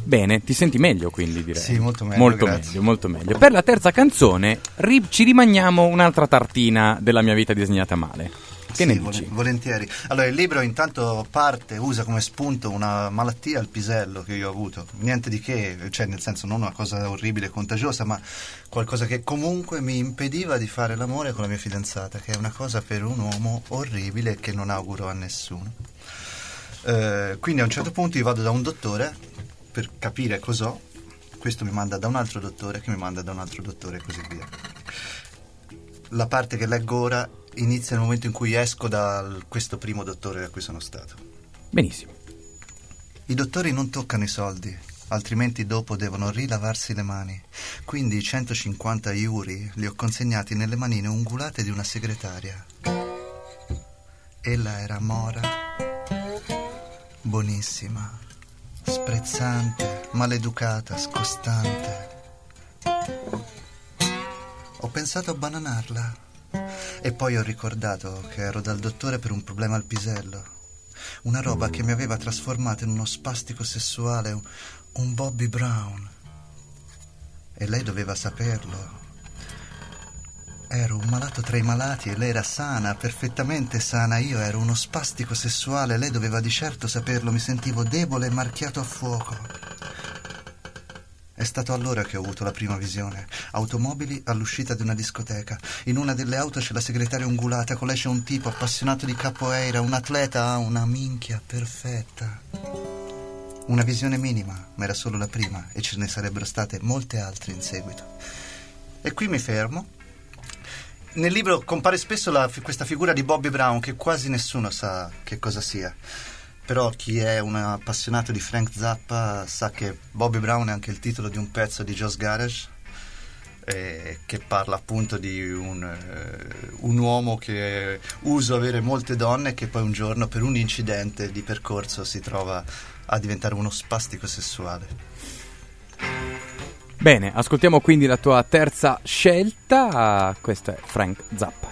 Bene, ti senti meglio quindi, direi. Sì, molto meglio, molto grazie. meglio, molto meglio. Per la terza canzone ci rimaniamo un'altra tartina della mia vita disegnata male. Che ne dici? Volentieri. Allora, il libro intanto usa come spunto una malattia al pisello che io ho avuto. Niente di che, cioè nel senso non una cosa orribile e contagiosa, ma qualcosa che comunque mi impediva di fare l'amore con la mia fidanzata, che è una cosa per un uomo orribile che non auguro a nessuno. Quindi a un certo punto io vado da un dottore per capire cos'ho, questo mi manda da un altro dottore che mi manda da un altro dottore e così via. La parte che leggo ora inizia nel momento in cui esco da questo primo dottore da cui sono stato. Benissimo. I dottori non toccano i soldi, altrimenti dopo devono rilavarsi le mani. Quindi i 150 euri li ho consegnati nelle manine ungulate di una segretaria. Ella era mora, buonissima, sprezzante, maleducata, scostante. Ho pensato a bananarla e poi ho ricordato che ero dal dottore per un problema al pisello, una roba che mi aveva trasformato in uno spastico sessuale, un Bobby Brown, e lei doveva saperlo. Ero un malato tra i malati e lei era sana, perfettamente sana. Io ero uno spastico sessuale, lei doveva di certo saperlo. Mi sentivo debole e marchiato a fuoco. È stato allora che ho avuto la prima visione. Automobili all'uscita di una discoteca. In una delle auto c'è la segretaria ungulata, con lei c'è un tipo appassionato di capoeira, un atleta, una minchia perfetta. Una visione minima, ma era solo la prima e ce ne sarebbero state molte altre in seguito. E qui mi fermo. Nel libro compare spesso questa figura di Bobby Brown che quasi nessuno sa che cosa sia. Però chi è un appassionato di Frank Zappa sa che Bobby Brown è anche il titolo di un pezzo di Joe's Garage, che parla appunto di un uomo che usa avere molte donne e che poi un giorno per un incidente di percorso si trova a diventare uno spastico sessuale. Bene, ascoltiamo quindi la tua terza scelta. Questo è Frank Zappa.